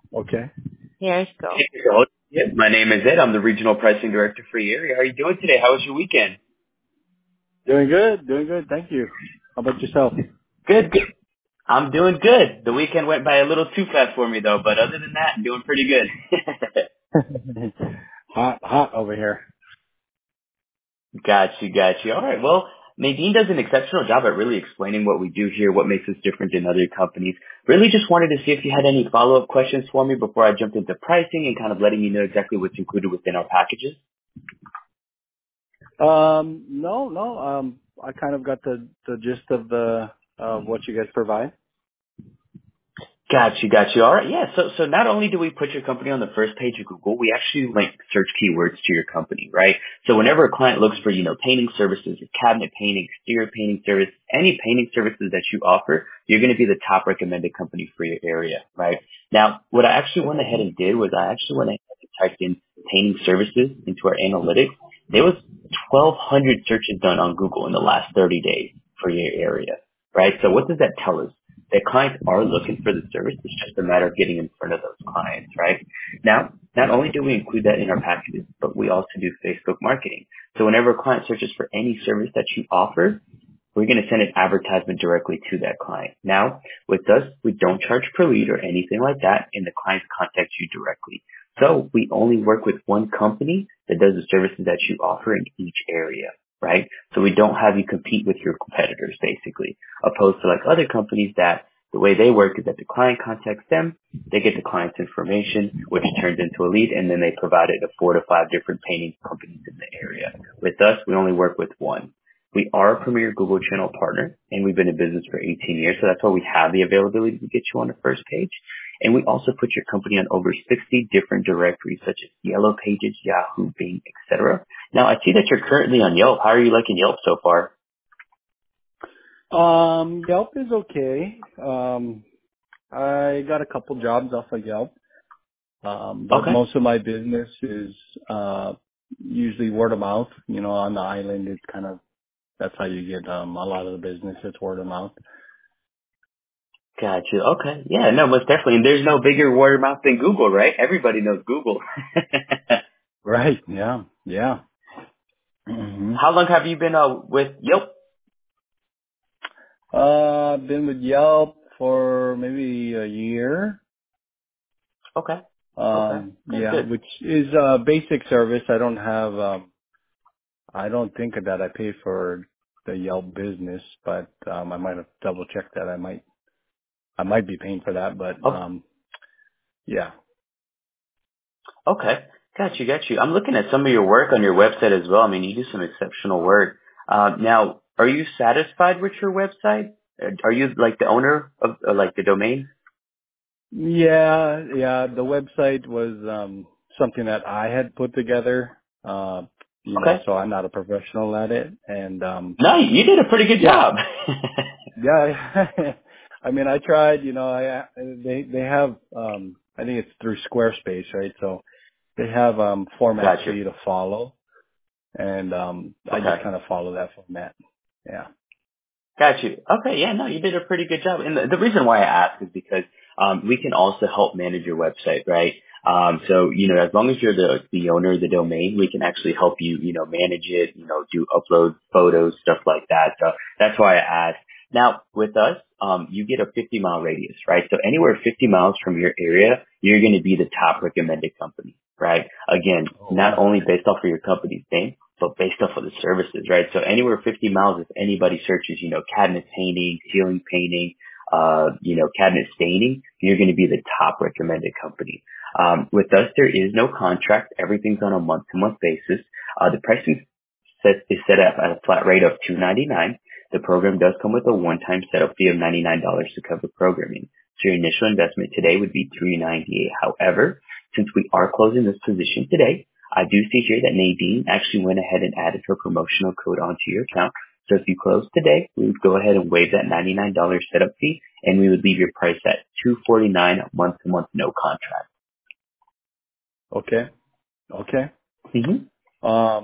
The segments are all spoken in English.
Okay. Here you go. Yes, my name is Ed. I'm the Regional Pricing Director for your area. How are you doing today? How was your weekend? Doing good. Doing good. Thank you. How about yourself? Good, good. I'm doing good. The weekend went by a little too fast for me, though, but other than that, I'm doing pretty good. Hot over here. Got you. All right. Well, Nadine does an exceptional job at really explaining what we do here, what makes us different than other companies. Really just wanted to see if you had any follow-up questions for me before I jumped into pricing and kind of letting you know exactly what's included within our packages. No. I kind of got the gist of the what you guys provide. Got you. All right. Yeah. So not only do we put your company on the first page of Google, we actually link search keywords to your company, right? So whenever a client looks for, painting services, or cabinet painting, exterior painting service, any painting services that you offer, you're going to be the top recommended company for your area, right? Now, what I actually went ahead and did was I actually went ahead and typed in painting services into our analytics. There was 1,200 searches done on Google in the last 30 days for your area, right? So what does that tell us? That clients are looking for the service. It's just a matter of getting in front of those clients, right? Now, not only do we include that in our packages, but we also do Facebook marketing. So whenever a client searches for any service that you offer, we're going to send an advertisement directly to that client. Now, with us, we don't charge per lead or anything like that, and the clients contact you directly. So we only work with one company that does the services that you offer in each area, right? So we don't have you compete with your competitors, basically, opposed to like other companies that the way they work is that the client contacts them, they get the client's information, which turns into a lead, and then they provide it to 4 to 5 different painting companies in the area. With us, we only work with one. We are a premier Google channel partner, and we've been in business for 18 years, so that's why we have the availability to get you on the first page. And we also put your company on over 60 different directories, such as Yellow Pages, Yahoo, Bing, etc. Now, I see that you're currently on Yelp. How are you liking Yelp so far? Yelp is okay. I got a couple jobs off of Yelp. But Okay. most of my business is usually word of mouth. On the island, it's kind of that's how you get a lot of the business. It's word of mouth. Gotcha. Okay. Yeah, no, most definitely. And there's no bigger word of mouth than Google, right? Everybody knows Google. Right. Yeah. hmm How long have you been with Yelp? I've been with Yelp for maybe a year. Okay. Good. Which is a basic service. I don't think that I pay for the Yelp business, but I might have double checked that. I might be paying for that, but Oh, yeah. okay. Got you. I'm looking at some of your work on your website as well. I mean, you do some exceptional work. Now, are you satisfied with your website? Are you like the owner of like the domain? Yeah. The website was something that I had put together. Okay. So I'm not a professional at it, and No, you did a pretty good yeah. job. Yeah. I mean, I tried. They have I think it's through Squarespace, right? So they have formats for Gotcha. you to follow, and I just Okay. kind of follow that format. Yeah. Got you. Okay, yeah, no, you did a pretty good job. And the reason why I ask is because we can also help manage your website, right? So, as long as you're the owner of the domain, we can actually help you, manage it, do uploads, photos, stuff like that. So that's why I asked. Now, with us, you get a 50-mile radius, right? So anywhere 50 miles from your area, you're going to be the top recommended company, right? Again, Oh not wow. only based off of your company's name, but based off of the services, right? So anywhere 50 miles, if anybody searches, cabinet painting, ceiling painting, cabinet staining, you're going to be the top recommended company. With us, there is no contract. Everything's on a month-to-month basis. The pricing is set up at a flat rate of $299. The program does come with a one-time setup fee of $99 to cover programming. So your initial investment today would be $398. However, since we are closing this position today, I do see here that Nadine actually went ahead and added her promotional code onto your account. So if you close today, we would go ahead and waive that $99 setup fee, and we would leave your price at $249 month to month, no contract. Okay. Mm-hmm.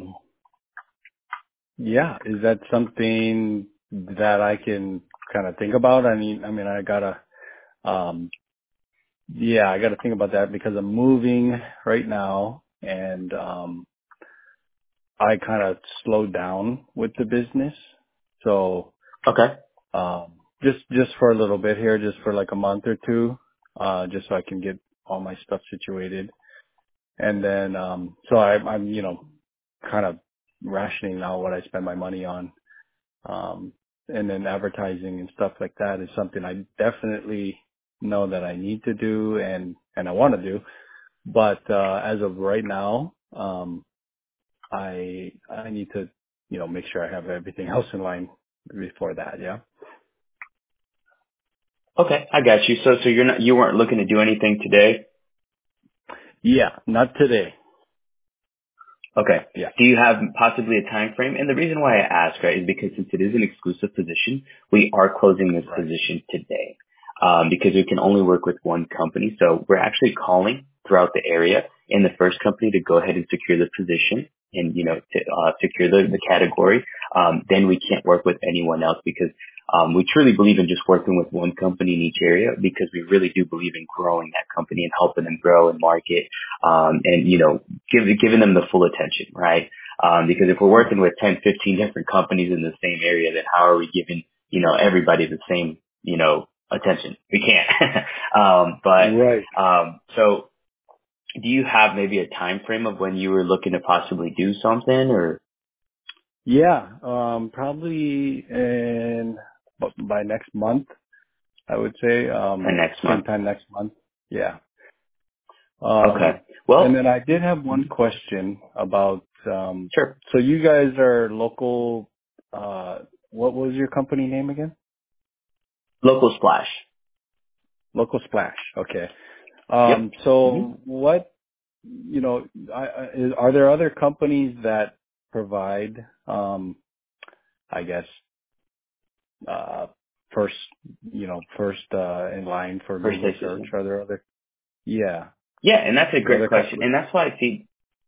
Yeah. Is that something that I can kind of think about? I mean, I gotta, yeah, I got to think about that because I'm moving right now, and I kind of slowed down with the business. So Okay. just for a little bit here, just for like a month or two, just so I can get all my stuff situated. And then so I'm kind of rationing now what I spend my money on. And then advertising and stuff like that is something I definitely know that I need to do and I want to do. But as of right now, I need to, make sure I have everything else in line before that. Yeah. Okay, I got you. So you weren't looking to do anything today? Yeah. Not today. Okay. Yeah. Do you have possibly a time frame? And the reason why I ask, right, is because since it is an exclusive position, we are closing this Right. position today. Because we can only work with one company. So we're actually calling throughout the area and the first company to go ahead and secure the position and, secure the category. Then we can't work with anyone else because we truly believe in just working with one company in each area because we really do believe in growing that company and helping them grow and market, and, giving them the full attention, right? Because if we're working with 10, 15 different companies in the same area, then how are we giving, everybody the same, attention? We can't. Right. So do you have maybe a time frame of when you were looking to possibly do something or Yeah. Probably by next month, I would say, next same month? time next month. Yeah. Okay. And Well, then I did have one question about, sure. so you guys are local, what was your company name again? Local Splash. Local Splash. Okay. Yep. hmm So what, are there other companies that provide, I guess, uh, first, in line for First Google search? assistant. Are there other? Yeah. Yeah, and that's a Are there great other question. companies? And that's why I see.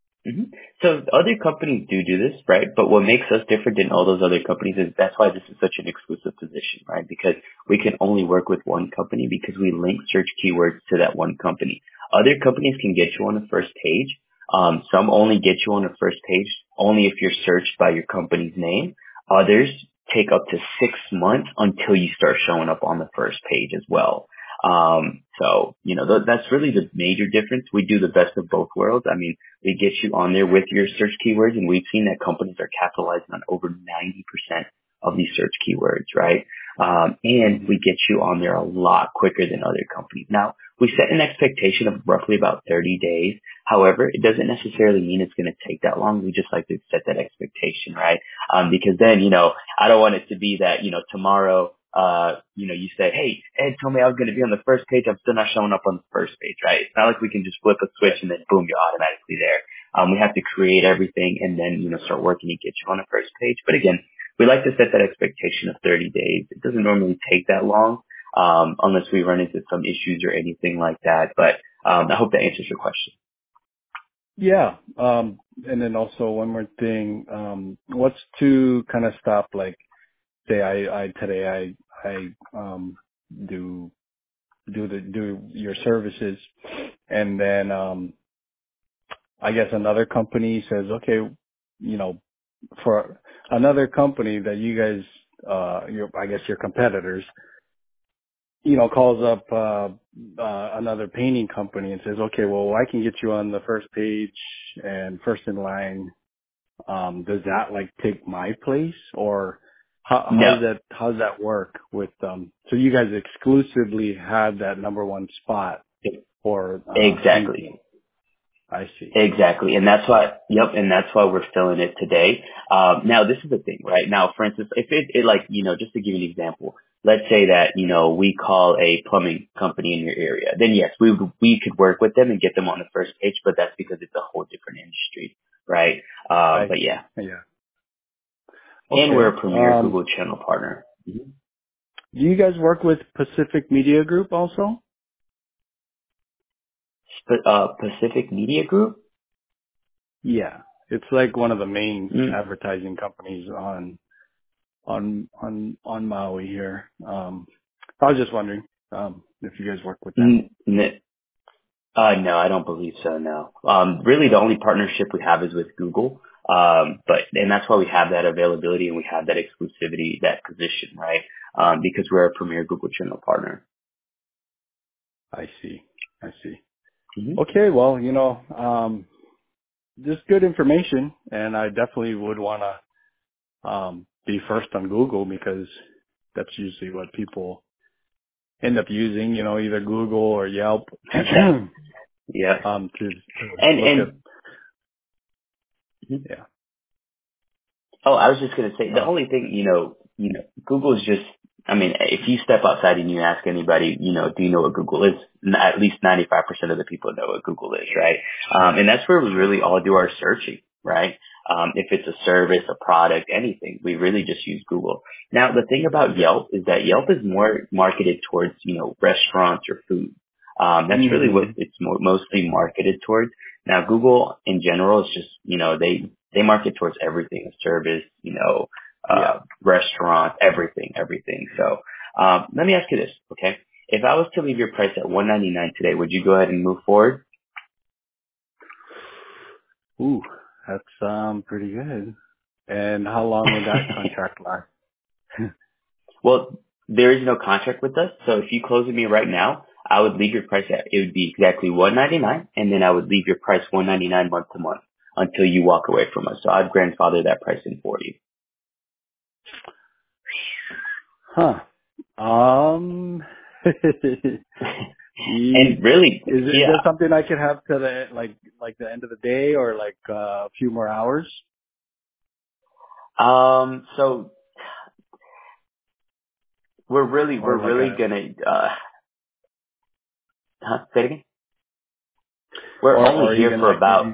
So other companies do this, right? But what makes us different than all those other companies is that's why this is such an exclusive position, right? Because we can only work with one company because we link search keywords to that one company. Other companies can get you on the first page. Some only get you on the first page only if you're searched by your company's name. Others take up to 6 months until you start showing up on the first page as well. So, that's really the major difference. We do the best of both worlds. I mean, we get you on there with your search keywords, and we've seen that companies are capitalizing on over 90% of these search keywords, right? And Mhm. we get you on there a lot quicker than other companies. Now, we set an expectation of roughly about 30 days. However, it doesn't necessarily mean it's going to take that long. We just like to set that expectation, right? Because then, I don't want it to be that, tomorrow, you say, hey, Ed told me I was going to be on the first page. I'm still not showing up on the first page, right? It's not like we can just flip a switch Right. and then boom, you're automatically there. We have to create everything and then, start working to get you on the first page. But again, we like to set that expectation of 30 days. It doesn't normally take that long, unless we run into some issues or anything like that. But, I hope that answers your question. Yeah. And then also one more thing, what's to kind of stop, like, say today I do your services, and then, I guess another company says, okay, for another company that you guys, I guess your competitors, calls up, another painting company and says, okay, well, I can get you on the first page and first in line. Does that like take my place, or No, how does that work with, so you guys exclusively have that number one spot for, exactly. painting? I see. Exactly. And that's why, yep, and that's why we're filling it today. Now this is the thing, right? Now, for instance, if it like, just to give you an example, let's say that, we call a plumbing company in your area, then yes, we could work with them and get them on the first page, but that's because it's a whole different industry, right? I But see. yeah, Yeah. and we're Okay. a premier Google channel partner. Do you guys work with Pacific Media Group also? Pacific Media Group? Yeah. It's like one of the main Mm, advertising companies on Maui here. I was just wondering, if you guys work with them. No, I don't believe so. No. Really, the only partnership we have is with Google. And that's why we have that availability and we have that exclusivity, that position, right? Because we're a premier Google channel partner. I see. I see. Hmm. Okay. Well, just good information, and I definitely would want to be first on Google because that's usually what people end up using. Either Google or Yelp Yeah. to look at. And Yeah. oh, I was just gonna say the Uh, only thing, Google's just. I mean, if you step outside and you ask anybody, do you know what Google is? At least 95% of the people know what Google is, right? sure. And that's where we Sure. really all do our searching, right? If it's a service, a product, anything, we really just use Google. Now, the thing about Yeah. Yelp is that Yelp is more marketed towards, restaurants or food. That's really what Hmm. it's mostly marketed towards. Now, Google in general is just, they market towards everything, service, Yeah. restaurant, everything. So, let me ask you this, okay? If I was to leave your price at $199 today, would you go ahead and move forward? Ooh, that's pretty good. And how long would that contract last? Well, there is no contract with us, so if you close with me right now, I would leave your price at, it would be exactly $199, and then I would leave your price $199 month to month until you walk away from us. So I'd grandfather that price in for you. Huh. Um. And Is really, that yeah. something I could have to like the end of the day or like a few more hours So we're or like really gonna, say it again? We're only or here even for like maybe about,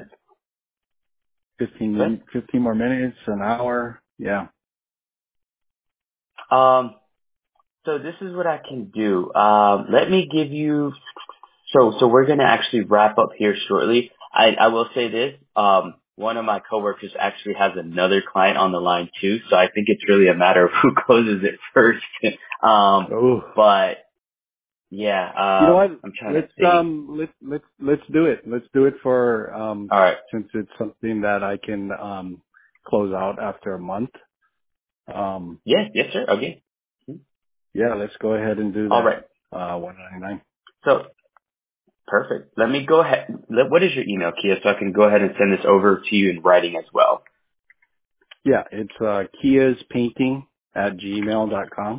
15 more minutes, an hour. Yeah. so this is what I can do. Let me give you. So we're gonna actually wrap up here shortly. I will say this. One of my coworkers actually has another client on the line too, so I think it's really a matter of who closes it first. Oh. But yeah, You know what? I'm trying to think. Let's do it. Let's do it for All right. since it's something that I can close out after a month. Yes, sir. Okay. Yeah, let's go ahead and do All that. right. 199. So perfect. Let me go ahead. What is your email, Kia, so I can go ahead and send this over to you in writing as well. Yeah, it's kiaspainting@gmail.com.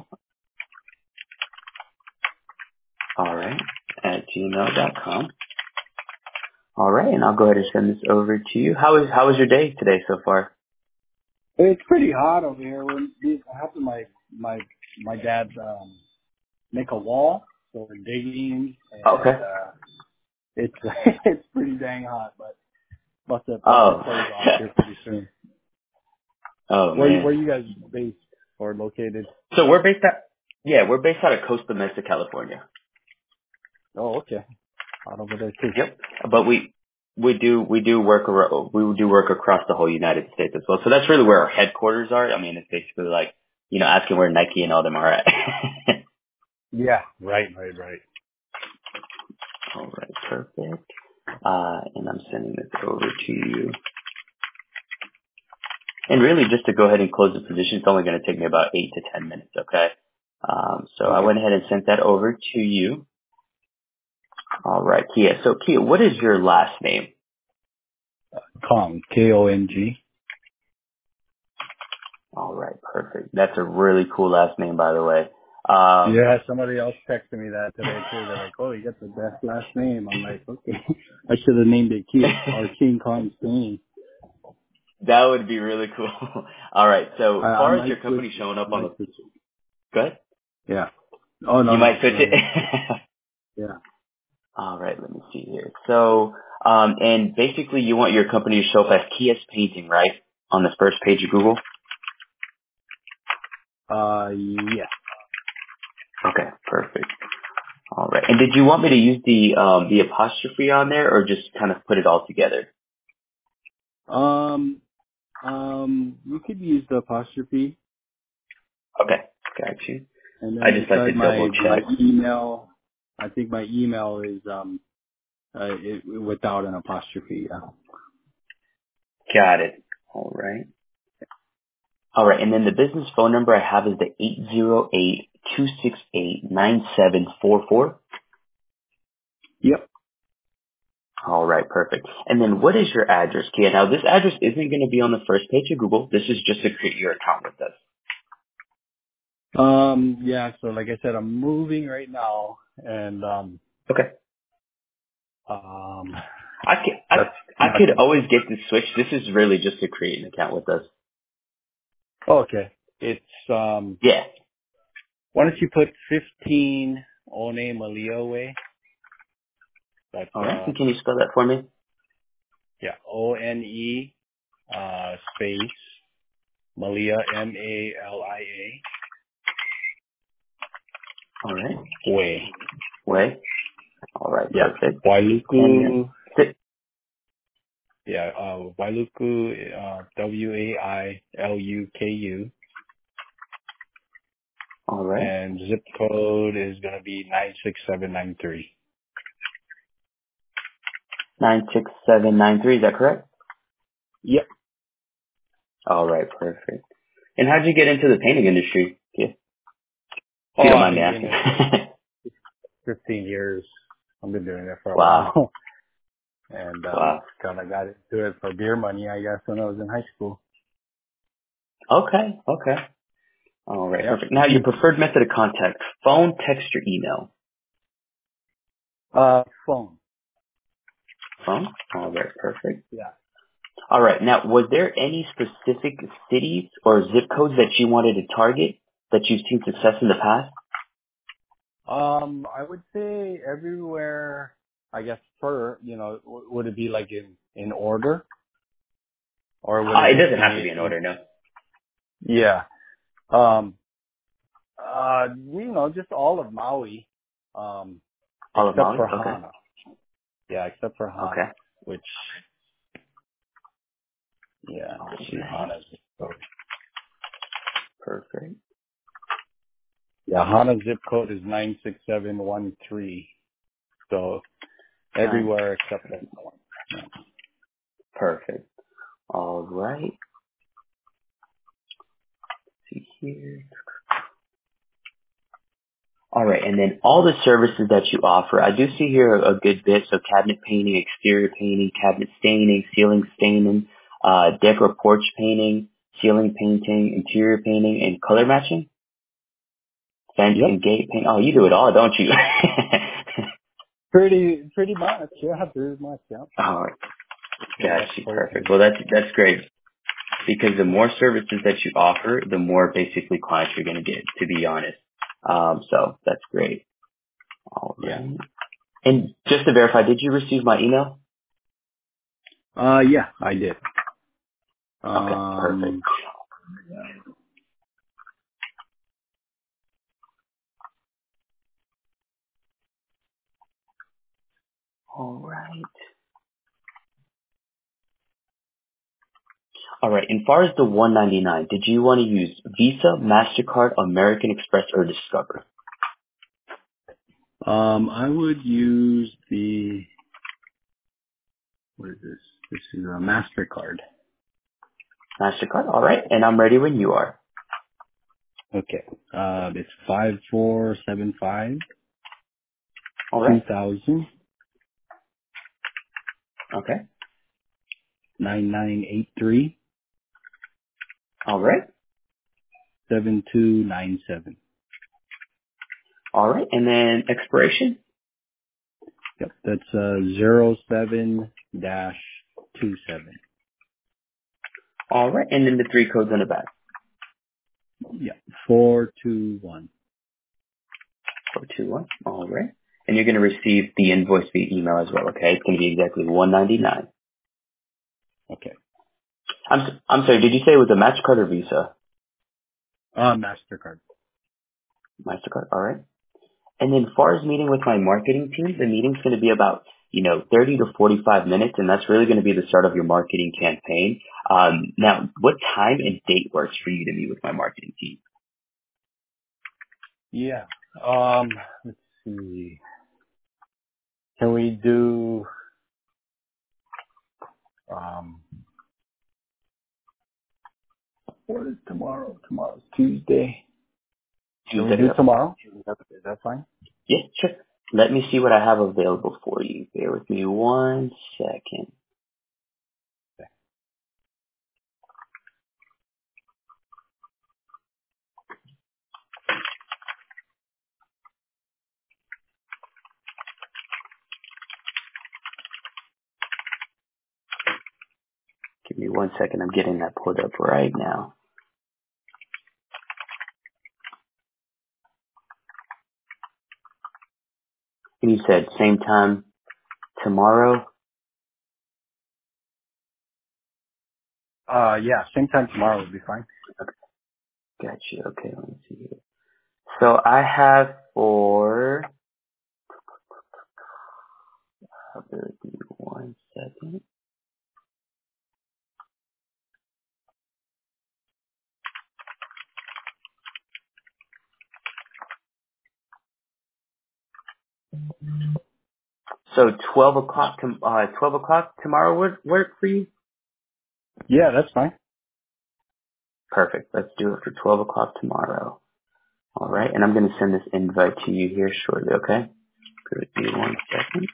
All right. At gmail.com. All right, and I'll go ahead and send this over to you. How was your day today so far? It's pretty hot over here. I helping my dad make a wall, so we're digging, and Okay. it's it's pretty dang hot, but about to Oh. close off here pretty soon. Oh Where man. you guys based or located? So we're based out of Costa Mesa, California. Oh, okay, out over there too. Yep. But we do work across the whole United States as well. So that's really where our headquarters are. I mean, it's basically like, asking where Nike and all them are at. Yeah, right. All right, perfect. And I'm sending this over to you. And really, just to go ahead and close the position, it's only going to take me about 8 to 10 minutes, okay? So I Okay. went ahead and sent that over to you. All right, Kia. So, Kia, what is your last name? Kong, Kong. All right, perfect. That's a really cool last name, by the way. Um, Yeah, somebody else texted me that today too. They're like, "Oh, you got the best last name." I'm like, "Okay, I should have named it Kia or King Kong Spain." that would be really cool. All right, so as I far as your might switch company it. showing I up on the, might switch it. go ahead. Yeah. Oh no You might no, switch go it. ahead. Yeah. All right, let me see here. So, and basically you want your company to show up as Kia's Painting, right? On the first page of Google? Yeah. Okay, perfect. All right. And did you want me to use the apostrophe on there or just kind of put it all together? Um. You could use the apostrophe, Okay, got you. and I then just like to beside double my check. email, I think my email is Without an apostrophe. Yeah. Got it. All right. All right. And then the business phone number I have is the 808-268-9744. Yep. All right. Perfect. And then what is your address, Kia? Now, this address isn't going to be on the first page of Google. This is just to create your account with us. Yeah. So like I said, I'm moving right now, and Okay. um, I could, that's I not could always get this switched. This is really just to create an account with us. okay. It's Yeah. why don't you put 15 One Malia Way? That's All right. And can you spell that for me? yeah, One space Malia Malia All right. Way. Way. All right. Yeah. Perfect. And then, Wailuku. Yeah. Wailuku. Wailuku. all right. And zip code is gonna be 96793. 96793. Is that correct? Yep. All right. Perfect. And how'd you get into the painting industry? Yeah. If you Oh, don't I've mind me been doing asking. it 15 years. I've been doing it for a Wow. while. And Wow. kind of got into it for beer money, I guess, when I was in high school. Okay. Okay. All right. Yep. Perfect. Now, your preferred method of contact: phone, text, or email. Phone. Phone. All right. Perfect. Yeah. All right. Now, was there any specific cities or zip codes that you wanted to target that you've seen success in the past? I would say everywhere, I guess, would it be like in order? Or would it It just doesn't have to be be in order, no. yeah. Um, just all of Maui, All of except Maui? for Okay. Hana. Yeah, except for Okay. Hana, which, yeah, All let's see, right. Hana's zip code. Perfect. Yeah, Hana zip code is 96713. So Nice. everywhere except that one. Yeah. Perfect. All right. See here. All right. And then all the services that you offer, I do see here a good bit. So cabinet painting, exterior painting, cabinet staining, ceiling staining, deck or porch painting, ceiling painting, interior painting, and color matching, fence Yep. and gate paint. Oh, you do it all, don't you? Pretty much. Yeah, pretty much. Yeah. All right. Pretty Got much you. Perfect. person. Well, that's great. Because the more services that you offer, the more basically clients you're going to get, to be honest. So that's great. All Yeah. right. And just to verify, did you receive my email? Yeah, I did. Okay, perfect. Um, All right. All right. And far as the 199, did you want to use Visa, MasterCard, American Express, or Discover? I would use what is this? This is a MasterCard. MasterCard. All right. And I'm ready when you are. Okay. It's 5475 All right. 2000 Okay. 9983 All right. 7297. All right. And then expiration. Yep, that's 07 dash 27. All right. And then the three codes on the back. Yeah, 421. 421. All right. And you're going to receive the invoice via email as well, okay? It's going to be exactly 199. Okay. I'm sorry, did you say it was a MasterCard or Visa? MasterCard. MasterCard, all right. And then as far as meeting with my marketing team, the meeting's going to be about, 30 to 45 minutes, and that's really going to be the start of your marketing campaign. Now, what time and date works for you to meet with my marketing team? Yeah. Let's see. Can we do what is tomorrow? Tomorrow's Tuesday. Can we Tuesday. do tomorrow? Is that fine? Yeah, sure. Let me see what I have available for you. Bear with me 1 second. Give me 1 second. I'm getting that pulled up right now. And you said same time tomorrow? Yeah, same time tomorrow would be fine. Got you. Okay, let me see here. So I have for, bear with me 1 second. So 12 o'clock, 12 o'clock tomorrow would work for you? Yeah, that's fine. Perfect. Let's do it for 12 o'clock tomorrow. All right. And I'm going to send this invite to you here shortly, okay? Give me 1 second.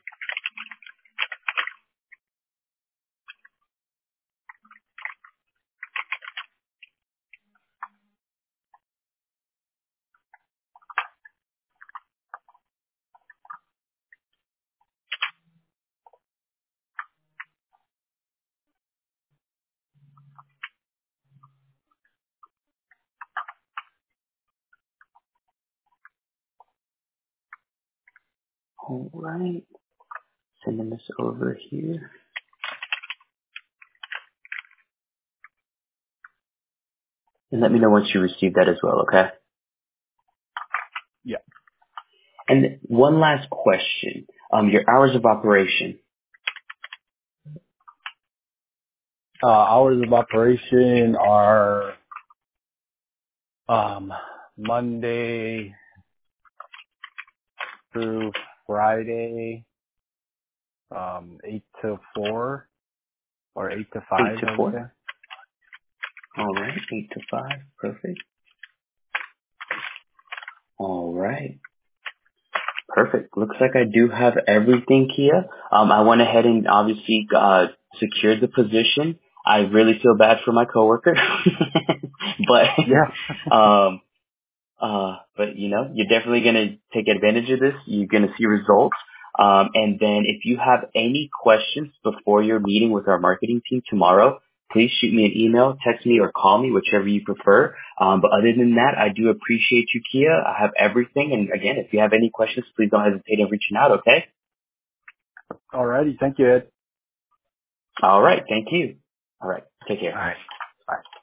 All right. Sending this over here. And let me know once you receive that as well, okay? Yeah. And one last question. Your hours of operation. Hours of operation are Monday through Friday, 8 to 4 or 8 to 8 5, to I would 4. say. All right. 8 to 5. Perfect. All right. Perfect. Looks like I do have everything, Kia. I went ahead and obviously secured the position. I really feel bad for my coworker, Yeah. but you know, you're definitely gonna take advantage of this. You're gonna see results. And then if you have any questions before your meeting with our marketing team tomorrow, please shoot me an email, text me, or call me, whichever you prefer. But other than that, I do appreciate you, Kia. I have everything. And again, if you have any questions, please don't hesitate in reaching out, okay? Alrighty. Thank you, Ed. All right. Thank you. All right. Take All care. right. Bye.